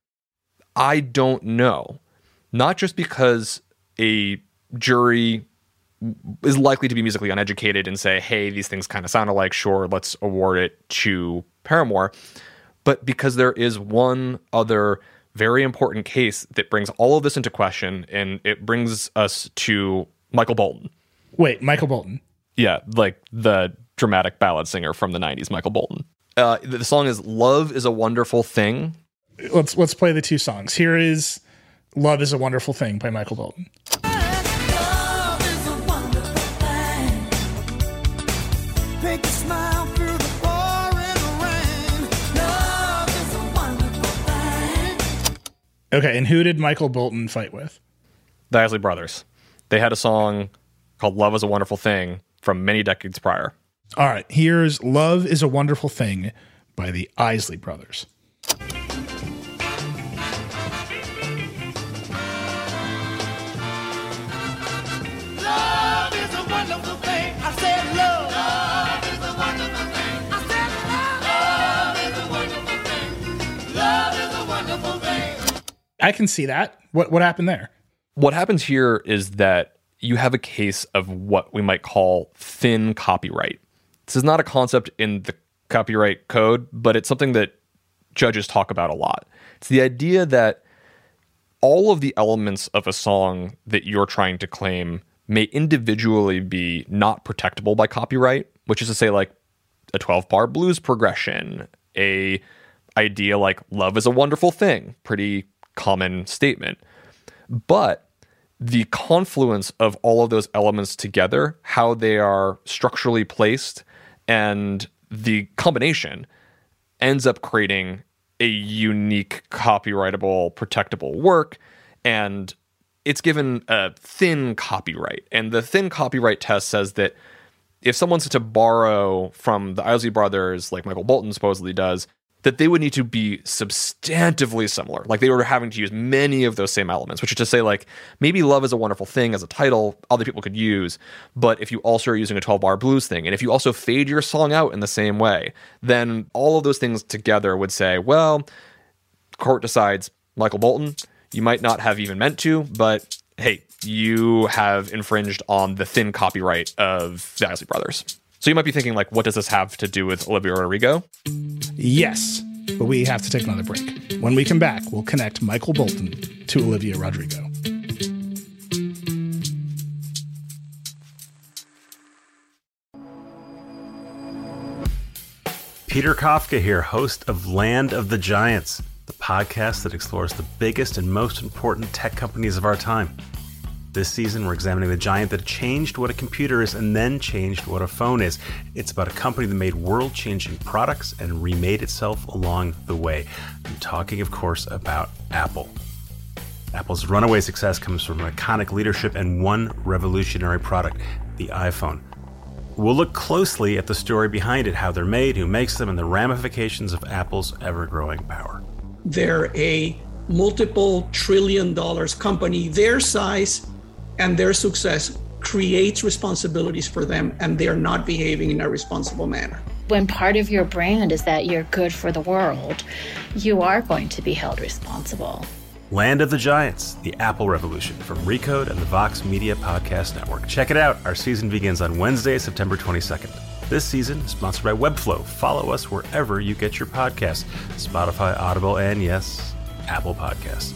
I don't know. Not just because a jury is likely to be musically uneducated and say, hey, these things kind of sound alike, sure, let's award it to Paramore, but because there is one other very important case that brings all of this into question, and it brings us to Michael Bolton. Wait, Michael Bolton? Yeah, like the dramatic ballad singer from the nineties, Michael Bolton. Uh, the song is Love is a Wonderful Thing. Let's let's play the two songs. Here is Love is a Wonderful Thing by Michael Bolton. Love is a wonderful thing. Make you smile through the pouring rain. Love is a wonderful thing. Okay, and who did Michael Bolton fight with? The Isley Brothers. They had a song called Love is a Wonderful Thing from many decades prior. All right, here's Love is a Wonderful Thing by the Isley Brothers. Love is a wonderful thing. I said love. Love is a wonderful thing. I said love. Love is a wonderful thing. Love is a wonderful thing. I can see that. What what happened there? What happens here is that you have a case of what we might call thin copyright. This is not a concept in the copyright code, but it's something that judges talk about a lot. It's the idea that all of the elements of a song that you're trying to claim may individually be not protectable by copyright, which is to say, like a twelve-bar blues progression, a idea like love is a wonderful thing, pretty common statement. But the confluence of all of those elements together, how they are structurally placed, and the combination ends up creating a unique, copyrightable, protectable work, and it's given a thin copyright. And the thin copyright test says that if someone's to borrow from the Isley Brothers, like Michael Bolton supposedly does, that they would need to be substantively similar. Like they were having to use many of those same elements, which is to say, like, maybe Love is a Wonderful Thing as a title other people could use, but if you also are using a twelve-bar blues thing, and if you also fade your song out in the same way, then all of those things together would say, well, court decides, Michael Bolton, you might not have even meant to, but hey, you have infringed on the thin copyright of the Isley Brothers. So you might be thinking, like, what does this have to do with Olivia Rodrigo? Yes, but we have to take another break. When we come back, we'll connect Michael Bolton to Olivia Rodrigo. Peter Kafka here, host of Land of the Giants, the podcast that explores the biggest and most important tech companies of our time. This season, we're examining the giant that changed what a computer is and then changed what a phone is. It's about a company that made world-changing products and remade itself along the way. I'm talking, of course, about Apple. Apple's runaway success comes from iconic leadership and one revolutionary product, the iPhone. We'll look closely at the story behind it, how they're made, who makes them, and the ramifications of Apple's ever-growing power. They're a multiple trillion dollars company, their size and their success creates responsibilities for them, and they're not behaving in a responsible manner. When part of your brand is that you're good for the world, you are going to be held responsible. Land of the Giants, the Apple Revolution from Recode and the Vox Media Podcast Network. Check it out. Our season begins on Wednesday, September twenty-second. This season is sponsored by Webflow. Follow us wherever you get your podcasts. Spotify, Audible, and yes, Apple Podcasts.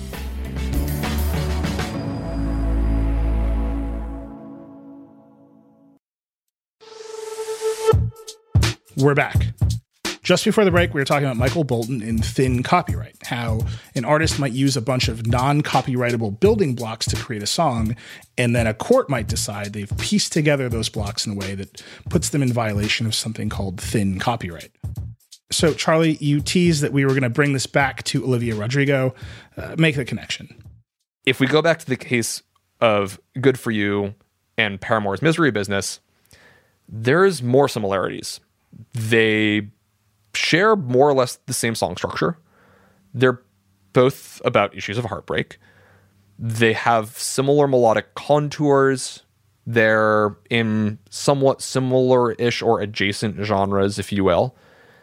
We're back. Just before the break, we were talking about Michael Bolton in Thin Copyright, how an artist might use a bunch of non-copyrightable building blocks to create a song, and then a court might decide they've pieced together those blocks in a way that puts them in violation of something called thin copyright. So, Charlie, you teased that we were going to bring this back to Olivia Rodrigo. Uh, make the connection. If we go back to the case of Good For You and Paramore's Misery Business, there's more similarities. They share more or less the same song structure. They're both about issues of heartbreak. They have similar melodic contours. They're in somewhat similar-ish or adjacent genres, if you will.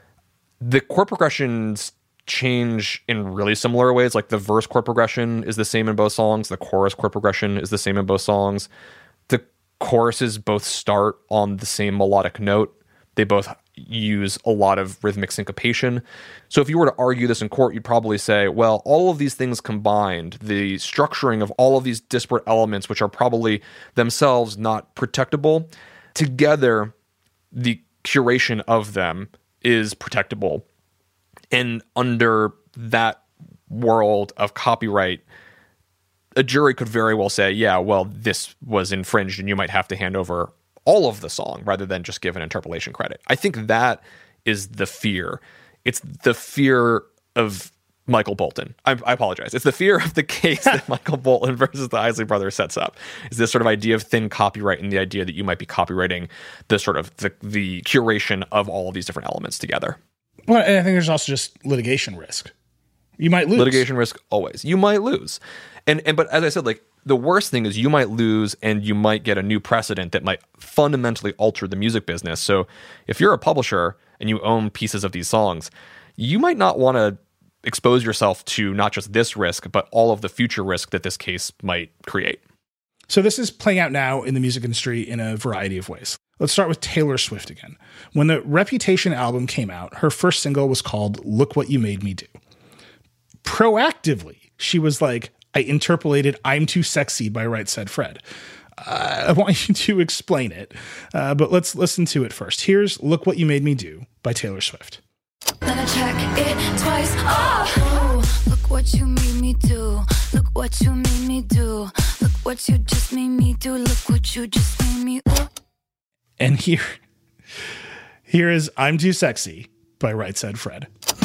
The chord progressions change in really similar ways. Like the verse chord progression is the same in both songs. The chorus chord progression is the same in both songs. The choruses both start on the same melodic note. They both use a lot of rhythmic syncopation. So if you were to argue this in court, you'd probably say, well, all of these things combined, the structuring of all of these disparate elements, which are probably themselves not protectable, together, the curation of them is protectable. And under that world of copyright, a jury could very well say, yeah, well, this was infringed and you might have to hand over all of the song rather than just give an interpolation credit. I think that is the fear. It's the fear of Michael Bolton. I, I apologize. It's the fear of the case that Michael Bolton versus the Isley Brothers sets up. Is this sort of idea of thin copyright and the idea that you might be copyrighting the sort of the, the curation of all of these different elements together. Well, and I think there's also just litigation risk. You might lose. Litigation risk always. You might lose. And and but as I said, like, the worst thing is you might lose and you might get a new precedent that might fundamentally alter the music business. So if you're a publisher and you own pieces of these songs, you might not want to expose yourself to not just this risk, but all of the future risk that this case might create. So this is playing out now in the music industry in a variety of ways. Let's start with Taylor Swift again. When the Reputation album came out, her first single was called Look What You Made Me Do. Proactively, she was like, I interpolated I'm Too Sexy by Right Said Fred. Uh, I want you to explain it, uh, but let's listen to it first. Here's Look What You Made Me Do by Taylor Swift. Then I check it twice. Oh, look what you made me do. Look what you made me do. Look what you just made me do. Look what you just made me do. And here, here is I'm Too Sexy by Right Said Fred.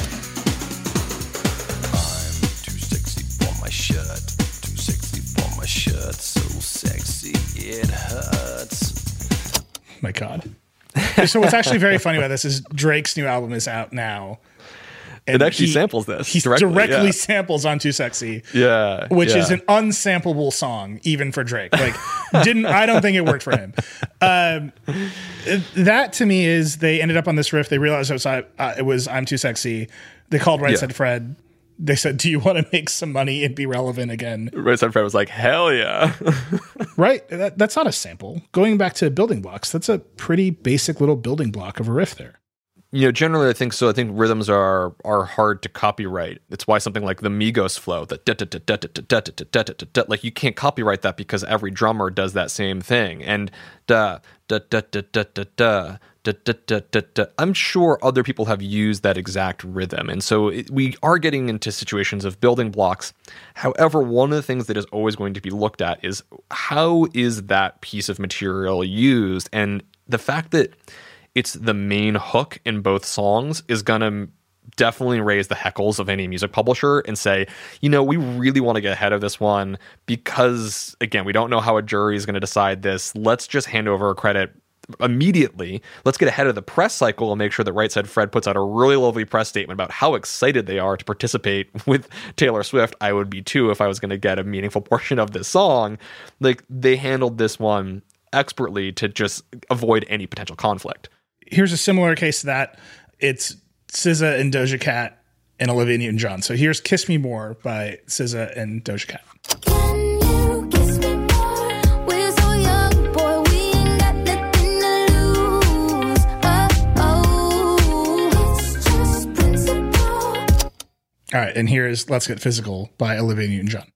Shirt so sexy it hurts. My God. So what's actually very funny about this is Drake's new album is out now. It actually he, samples this. He directly, directly yeah. samples I'm Too Sexy. Yeah. Which yeah. is an unsamplable song, even for Drake. Like, didn't I don't think it worked for him. Um, that to me is they ended up on this riff. They realized it was, uh, it was I'm Too Sexy. They called Right yeah. Said Fred. They said, do you want to make some money and be relevant again? Right Said Fred was like, hell yeah. Right. That, that's not a sample. Going back to building blocks, that's a pretty basic little building block of a riff there. You know, generally I think so. I think rhythms are are hard to copyright. It's why something like the Migos flow, the like you can't copyright that because every drummer does that same thing. And da da da da da da da. Da, da, da, da, da. I'm sure other people have used that exact rhythm. And so it, we are getting into situations of building blocks. However, one of the things that is always going to be looked at is how is that piece of material used? And the fact that it's the main hook in both songs is going to definitely raise the heckles of any music publisher and say, you know, we really want to get ahead of this one because, again, we don't know how a jury is going to decide this. Let's just hand over credit immediately. Let's get ahead of the press cycle and make sure that Right Said Fred puts out a really lovely press statement about how excited they are to participate with Taylor Swift. I would be too if I was going to get a meaningful portion of this song. Like, they handled this one expertly to just avoid any potential conflict. Here's a similar case to that. It's S Z A and Doja Cat and Olivia Newton-John. So here's Kiss Me More by S Z A and Doja Cat. All right, and here is Let's Get Physical by Olivia Newton-John.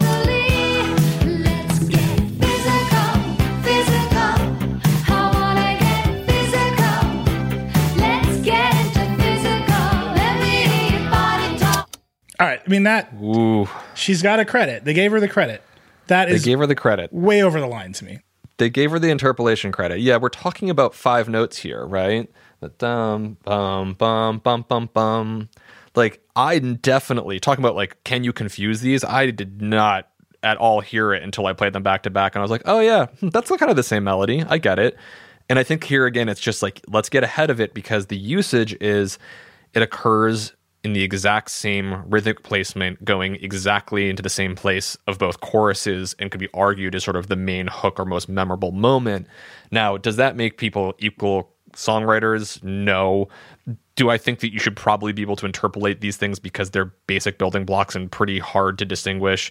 All right, I mean, that, Ooh. She's got a credit. They gave her the credit. That is They gave her the credit. way over the line to me. They gave her the interpolation credit. Yeah, we're talking about five notes here, right? Dum, bum, bum, bum, bum, bum. Like, I definitely, talking about, like, can you confuse these? I did not at all hear it until I played them back to back. And I was like, oh, yeah, that's kind of the same melody. I get it. And I think here, again, it's just like, let's get ahead of it, because the usage is, it occurs in the exact same rhythmic placement, going exactly into the same place of both choruses, and could be argued as sort of the main hook or most memorable moment. Now, does that make people equal songwriters? No. Do I think that you should probably be able to interpolate these things because they're basic building blocks and pretty hard to distinguish?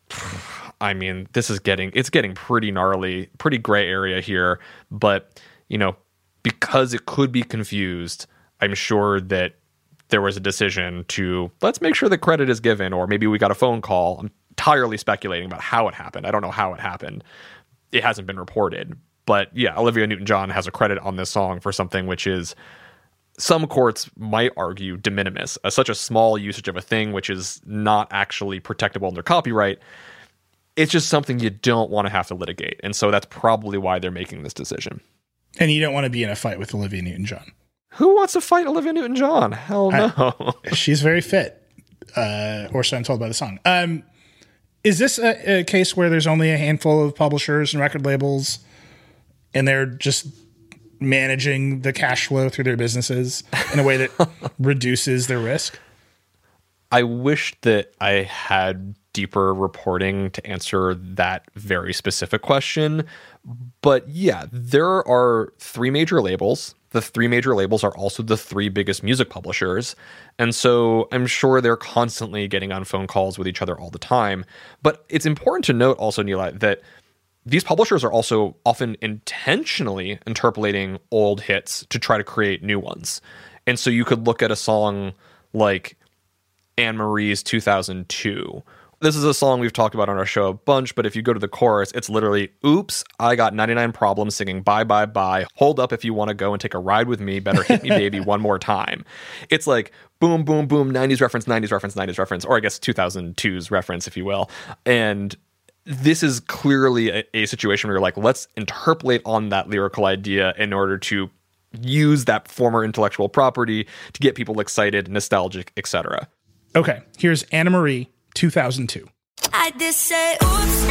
I mean, this is getting, it's getting pretty gnarly, pretty gray area here. But, you know, because it could be confused, I'm sure that there was a decision to, let's make sure the credit is given, or maybe we got a phone call. I'm entirely speculating about how it happened. I don't know how it happened. It hasn't been reported. But yeah, Olivia Newton-John has a credit on this song for something which is, some courts might argue, de minimis, a, such a small usage of a thing which is not actually protectable under copyright. It's just something you don't want to have to litigate. And so that's probably why they're making this decision. And you don't want to be in a fight with Olivia Newton-John. Who wants to fight Olivia Newton-John? Hell no. I, she's very fit, uh, or so I'm told by the song. Um, is this a, a case where there's only a handful of publishers and record labels, and they're just managing the cash flow through their businesses in a way that reduces their risk? I wish that I had deeper reporting to answer that very specific question. But yeah, there are three major labels. The three major labels are also the three biggest music publishers. And so I'm sure they're constantly getting on phone calls with each other all the time. But it's important to note also, Neela, that these publishers are also often intentionally interpolating old hits to try to create new ones. And so you could look at a song like Anne Marie's two thousand two. This is a song we've talked about on our show a bunch, but if you go to the chorus, it's literally, oops, I got ninety-nine problems singing bye, bye, bye. Hold up if you want to go and take a ride with me. Better hit me, baby, one more time. It's like boom, boom, boom, nineties reference, nineties reference, nineties reference, or I guess two thousand two's reference, if you will. And this is clearly a, a situation where you're like, let's interpolate on that lyrical idea in order to use that former intellectual property to get people excited, nostalgic, et cetera. Okay, here's Anna Marie, two thousand two. I just say, oops,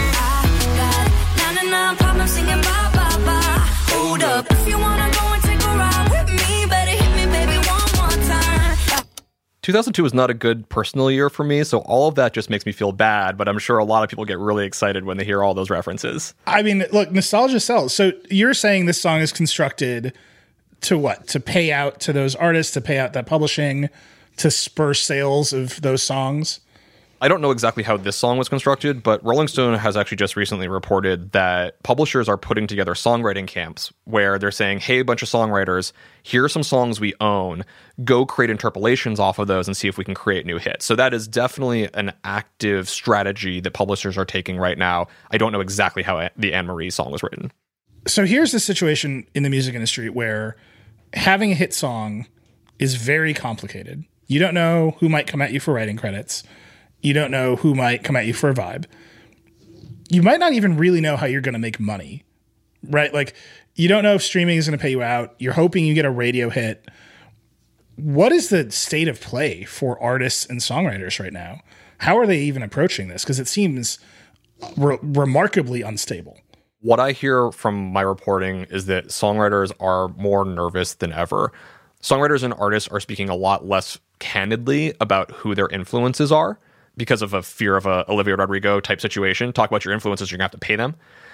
I got ninety-nine problems singing bye, bye, bye. Hold up, if you wanna go and take a ride with me, better hit me, baby, one more time. two thousand two was not a good personal year for me, so all of that just makes me feel bad, but I'm sure a lot of people get really excited when they hear all those references. I mean, look, nostalgia sells. So you're saying this song is constructed to what? To pay out to those artists, to pay out that publishing, to spur sales of those songs? I don't know exactly how this song was constructed, but Rolling Stone has actually just recently reported that publishers are putting together songwriting camps where they're saying, hey, a bunch of songwriters, here are some songs we own. Go create interpolations off of those and see if we can create new hits. So that is definitely an active strategy that publishers are taking right now. I don't know exactly how the Anne Marie song was written. So here's the situation in the music industry where having a hit song is very complicated. You don't know who might come at you for writing credits. You don't know who might come at you for a vibe. You might not even really know how you're going to make money, right? Like, you don't know if streaming is going to pay you out. You're hoping you get a radio hit. What is the state of play for artists and songwriters right now? How are they even approaching this? Because it seems re- remarkably unstable. What I hear from my reporting is that songwriters are more nervous than ever. Songwriters and artists are speaking a lot less candidly about who their influences are because of a fear of a Olivia Rodrigo type situation. Talk about your influences, you're going to have to pay them.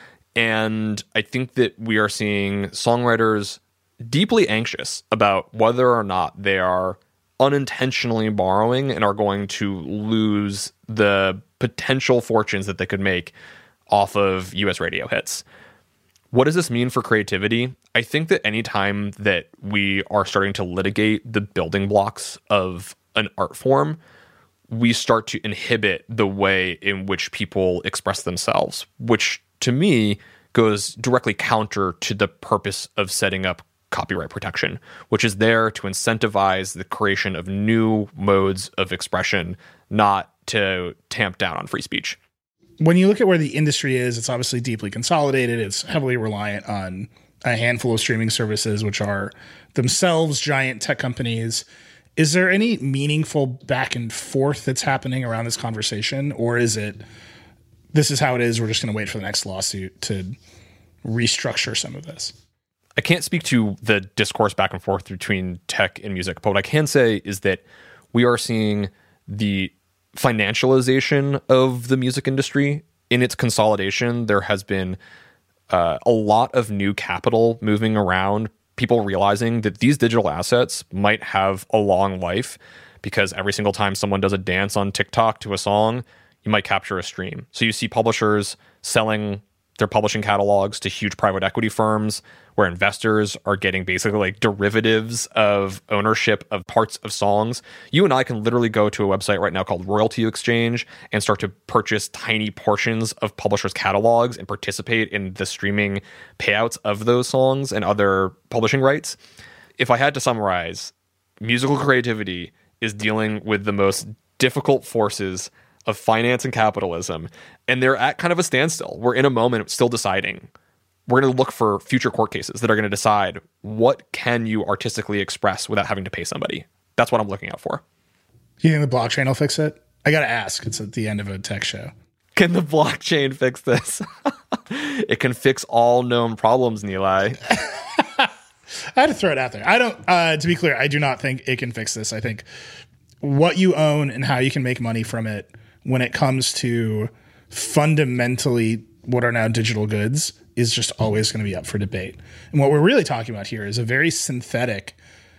And I think that we are seeing songwriters deeply anxious about whether or not they are unintentionally borrowing and are going to lose the potential fortunes that they could make off of U S radio hits. What does this mean for creativity? I think that anytime that we are starting to litigate the building blocks of an art form, we start to inhibit the way in which people express themselves, which to me goes directly counter to the purpose of setting up copyright protection, which is there to incentivize the creation of new modes of expression, not to tamp down on free speech. When you look at where the industry is, it's obviously deeply consolidated. It's heavily reliant on a handful of streaming services, which are themselves giant tech companies. Is there any meaningful back and forth that's happening around this conversation? Or is it, this is how it is, we're just going to wait for the next lawsuit to restructure some of this? I can't speak to the discourse back and forth between tech and music, but what I can say is that we are seeing the financialization of the music industry. In its consolidation, there has been uh, a lot of new capital moving around, people realizing that these digital assets might have a long life because every single time someone does a dance on TikTok to a song, you might capture a stream. So you see publishers selling their publishing catalogs to huge private equity firms where investors are getting basically like derivatives of ownership of parts of songs. You and I can literally go to a website right now called Royalty Exchange and start to purchase tiny portions of publishers' catalogs and participate in the streaming payouts of those songs and other publishing rights. If I had to summarize, musical creativity is dealing with the most difficult forces of finance and capitalism, and they're at kind of a standstill. We're in a moment still deciding. We're going to look for future court cases that are going to decide what can you artistically express without having to pay somebody. That's what I'm looking out for. You think the blockchain will fix it? I got to ask. It's at the end of a tech show. Can the blockchain fix this? It can fix all known problems, Nilay. I had to throw it out there. I don't, uh, to be clear, I do not think it can fix this. I think what you own and how you can make money from it when it comes to fundamentally what are now digital goods is just always going to be up for debate. And what we're really talking about here is a very synthetic,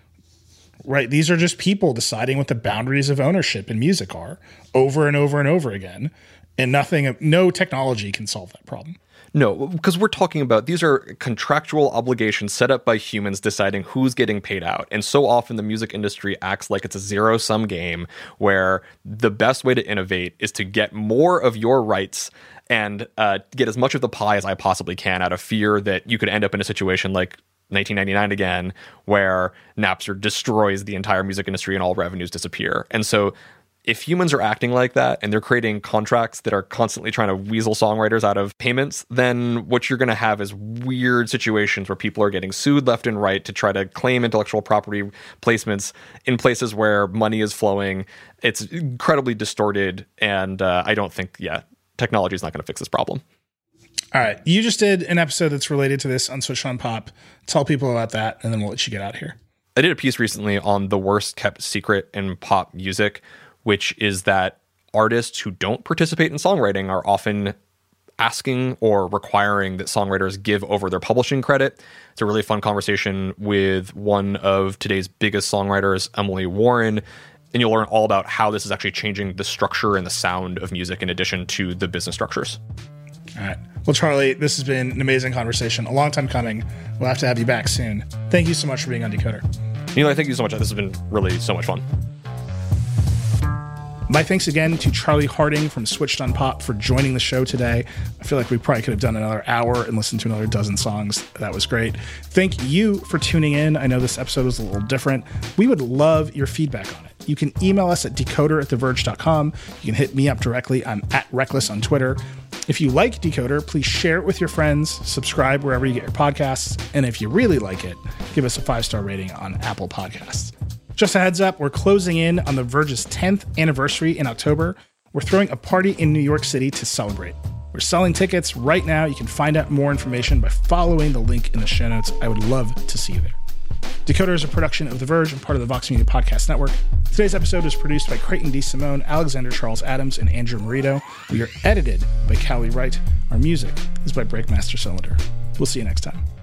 right? These are just people deciding what the boundaries of ownership in music are over and over and over again. And nothing, no technology can solve that problem. No, because we're talking about these are contractual obligations set up by humans deciding who's getting paid out. And so often the music industry acts like it's a zero-sum game where the best way to innovate is to get more of your rights and uh, get as much of the pie as I possibly can out of fear that you could end up in a situation like nineteen ninety-nine again, where Napster destroys the entire music industry and all revenues disappear. And so if humans are acting like that and they're creating contracts that are constantly trying to weasel songwriters out of payments, then what you're going to have is weird situations where people are getting sued left and right to try to claim intellectual property placements in places where money is flowing. It's incredibly distorted, and uh, I don't think, yeah, technology is not going to fix this problem. All right. You just did an episode that's related to this on Switched on Pop. Tell people about that, and then we'll let you get out of here. I did a piece recently on the worst kept secret in pop music, which is that artists who don't participate in songwriting are often asking or requiring that songwriters give over their publishing credit. It's a really fun conversation with one of today's biggest songwriters, Emily Warren, and you'll learn all about how this is actually changing the structure and the sound of music in addition to the business structures. All right. Well, Charlie, this has been an amazing conversation. A long time coming. We'll have to have you back soon. Thank you so much for being on Decoder. Nilay, thank you so much. This has been really so much fun. My thanks again to Charlie Harding from Switched on Pop for joining the show today. I feel like we probably could have done another hour and listened to another dozen songs. That was great. Thank you for tuning in. I know this episode was a little different. We would love your feedback on it. You can email us at decoder at the verge dot com. You can hit me up directly. I'm at Reckless on Twitter. If you like Decoder, please share it with your friends, subscribe wherever you get your podcasts, and if you really like it, give us a five-star rating on Apple Podcasts. Just a heads up, we're closing in on The Verge's tenth anniversary in October. We're throwing a party in New York City to celebrate. We're selling tickets right now. You can find out more information by following the link in the show notes. I would love to see you there. Decoder is a production of The Verge and part of the Vox Media Podcast Network. Today's episode was produced by Creighton D. Simone, Alexander Charles Adams, and Andrew Marito. We are edited by Callie Wright. Our music is by Breakmaster Cylinder. We'll see you next time.